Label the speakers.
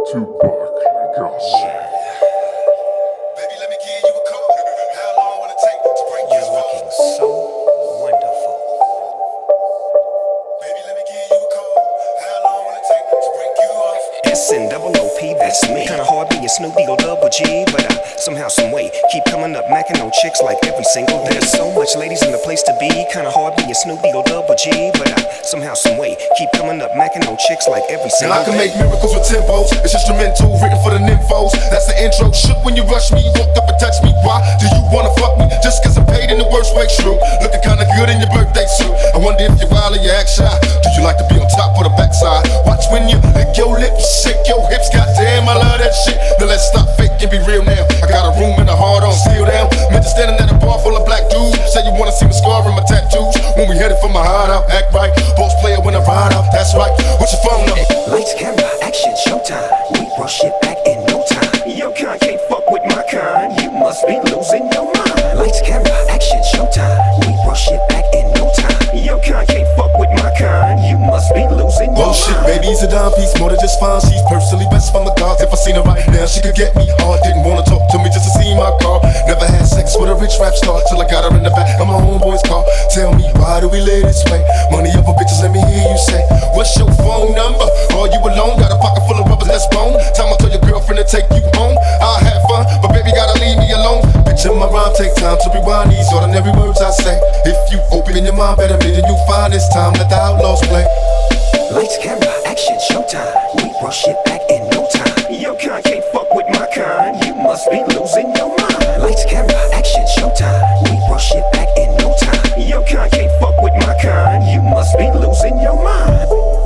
Speaker 1: Tupac Legacy.
Speaker 2: Baby, let me give you a call. How long will it take to break
Speaker 3: You're
Speaker 2: this
Speaker 3: looking
Speaker 2: fall?
Speaker 3: so wonderful.
Speaker 2: Baby, let me give you a call. How long will it take to break you off?
Speaker 3: SNOOP, that's me. Kinda hard being Snoop Eagle Double G, but I somehow, someway keep coming up, macking on chicks like every single day. There's so much ladies in the place to be. Kinda hard being Snoop Eagle Double G, but I somehow, someway keep coming up, macking on chicks like every single
Speaker 2: Now I can
Speaker 3: day.
Speaker 2: make miracles with tempos. It's instrumental, written for the nymphos. That's the intro. Shook when you rush me, walked up and touched me. Why do you wanna fuck me? Just cause I'm paid in the worst way, true. Looking kinda good in your birthday suit. I wonder if you're wild or you act shy. Do you like to be on top or the backside? Watch when you lick your lips, shake your hips. Goddamn, I love that shit. Now let's stop fake and be real now. I got a room and a heart on steel down. Meant to standing at a bar full of black dudes. Say you wanna see my scar and my tattoos. When we headed for my hideout, act right. Boss player when I ride out, that's right. What's your phone number?
Speaker 3: Lights, camera, action, showtime. We brought shit back in no time. Your kind can't fuck with my kind. You must be losing your mind. Lights, camera, action, showtime. We brought shit back in no time. Your kind can't fuck with my kind. You must be losing your
Speaker 2: Bullshit,
Speaker 3: mind.
Speaker 2: baby's a dime piece, more than just fine. She's personally best from the gods. If I seen her right now, she could get me hard. Didn't wanna talk to me just to see my car. Never had sex with a rich rap star till I got her in the back of my homeboy's car. Tell me, why do we live this way? Money over bitches, let me hear you say. What's your phone number? Are you alone? Got a pocket full of rubbers, let's bone. Time I tell your girlfriend to take you home. I'll have fun, but baby gotta leave me alone. Picture my rhyme, take time to rewind these ordinary words I say. If you open your mind better, then you find this time. Let the outlaws play.
Speaker 3: Lights, camera, action, showtime. We brought shit back in no time. Your kind can't fuck with my kind. You must be losing your mind. Lights, camera, action, showtime. We brought shit back in no time. Your kind can't fuck with my kind. You must be losing your mind.